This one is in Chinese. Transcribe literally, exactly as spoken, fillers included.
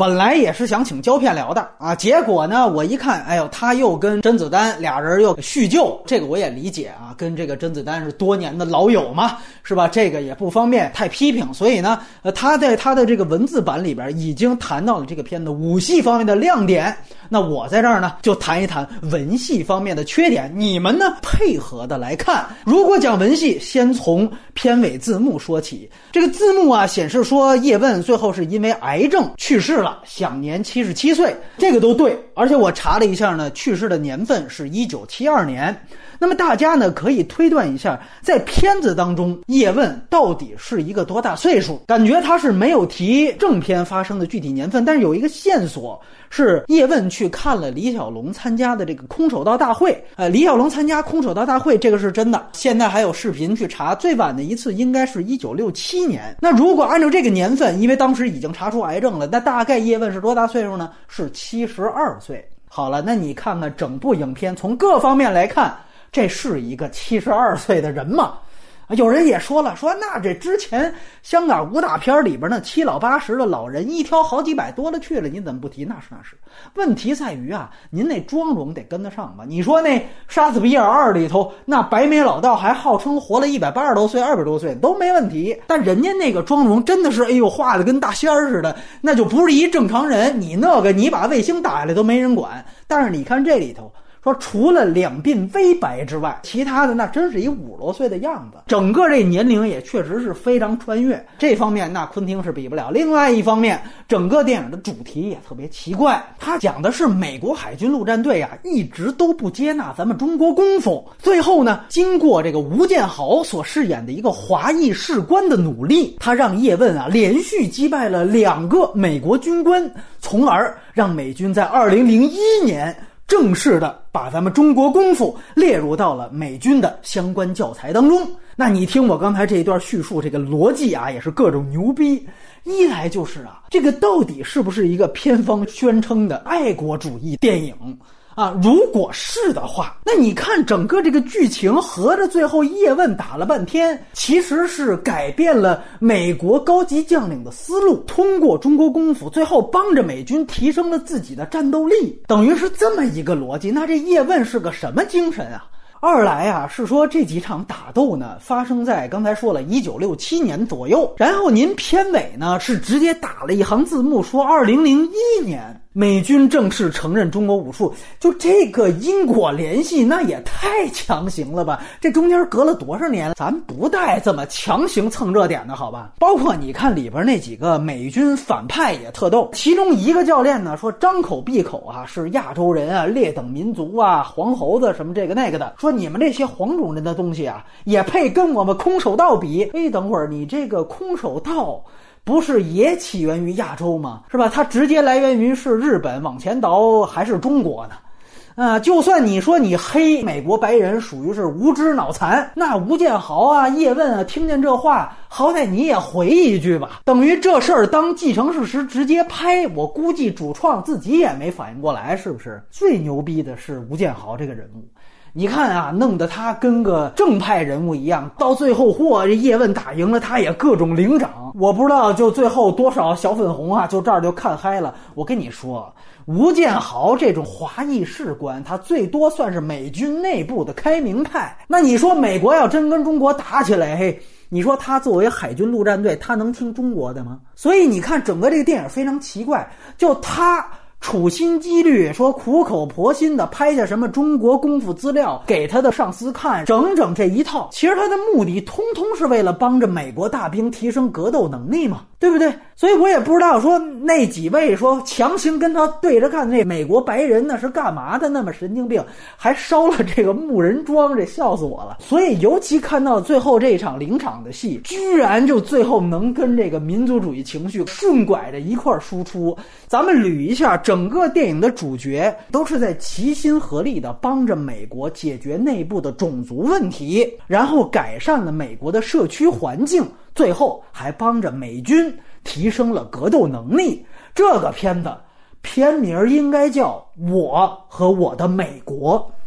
本来也是想请胶片聊的啊，结果呢我一看，哎呦，他又跟甄子丹俩人又叙旧，这个我也理解啊，跟这个甄子丹是多年的老友嘛，是吧？这个也不方便太批评，所以呢，呃，他在他的这个文字版里边已经谈到了这个片子武戏方面的亮点。那我在这儿呢就谈一谈文戏方面的缺点，你们呢配合的来看。如果讲文戏，先从片尾字幕说起。这个字幕啊显示说叶问最后是因为癌症去世了，享年七十七岁，这个都对。而且我查了一下呢，去世的年份是一九七二年。那么大家呢可以推断一下，在片子当中叶问到底是一个多大岁数。感觉他是没有提正片发生的具体年份，但是有一个线索是叶问去看了李小龙参加的这个空手道大会。呃，李小龙参加空手道大会这个是真的，现在还有视频去查，最晚的一次应该是一九六七年。那如果按照这个年份，因为当时已经查出癌症了，那大概叶问是多大岁数呢？是七十二岁。好了，那你看看整部影片从各方面来看，这是一个七十二岁的人吗？有人也说了，说那这之前香港武打片里边那七老八十的老人一挑好几百多了去了，您怎么不提？那是那是。问题在于啊，您那妆容得跟得上吧？你说那杀死比尔二里头那白眉老道还号称活了一百八十多岁、二百多岁都没问题，但人家那个妆容真的是哎呦画的跟大仙儿似的，那就不是一正常人。你那个你把卫星打下来都没人管，但是你看这里头。说除了两鬓微白之外，其他的那真是一五十多岁的样子，整个这年龄也确实是非常穿越。这方面那昆汀是比不了。另外一方面，整个电影的主题也特别奇怪，它讲的是美国海军陆战队啊一直都不接纳咱们中国功夫，最后呢经过这个吴建豪所饰演的一个华裔士官的努力，他让叶问啊连续击败了两个美国军官，从而让美军在二零零一年正式的把咱们中国功夫列入到了美军的相关教材当中。那你听我刚才这一段叙述，这个逻辑啊也是各种牛逼。一来就是啊，这个到底是不是一个片方宣称的爱国主义电影啊？如果是的话，那你看整个这个剧情合着最后叶问打了半天，其实是改变了美国高级将领的思路，通过中国功夫最后帮着美军提升了自己的战斗力，等于是这么一个逻辑。那这叶问是个什么精神啊？二来啊，是说这几场打斗呢发生在刚才说了一九六七年左右，然后您片尾呢是直接打了一行字幕说二零零一年美军正式承认中国武术，就这个因果联系那也太强行了吧，这中间隔了多少年，咱不带这么强行蹭热点的好吧。包括你看里边那几个美军反派也特逗，其中一个教练呢说张口闭口啊是亚洲人啊、劣等民族啊、黄猴子什么这个那个的，说你们这些黄种人的东西啊也配跟我们空手道比。哎，等会儿你这个空手道不是也起源于亚洲吗？是吧？它直接来源于是日本，往前倒还是中国呢？啊、呃，就算你说你黑美国白人属于是无知脑残，那吴建豪啊、叶问啊，听见这话，好歹你也回一句吧。等于这事儿当既成事实直接拍，我估计主创自己也没反应过来，是不是？最牛逼的是吴建豪这个人物。你看啊，弄得他跟个正派人物一样，到最后嚯，这叶问打赢了，他也各种领奖。我不知道就最后多少小粉红啊，就这儿就看嗨了。我跟你说，吴建豪这种华裔士官，他最多算是美军内部的开明派。那你说美国要真跟中国打起来，嘿，你说他作为海军陆战队，他能听中国的吗？所以你看整个这个电影非常奇怪，就他处心积虑说苦口婆心的拍下什么中国功夫资料给他的上司看，整整这一套，其实他的目的通通是为了帮着美国大兵提升格斗能力嘛，对不对？所以我也不知道说那几位说强行跟他对着干那美国白人那是干嘛的，那么神经病，还烧了这个木人桩，这笑死我了。所以尤其看到最后这场领场的戏，居然就最后能跟这个民族主义情绪顺拐着一块输出。咱们捋一下，整个电影的主角都是在齐心合力的帮着美国解决内部的种族问题，然后改善了美国的社区环境，最后还帮着美军提升了格斗能力。这个片子片名应该叫《我和我的美国》。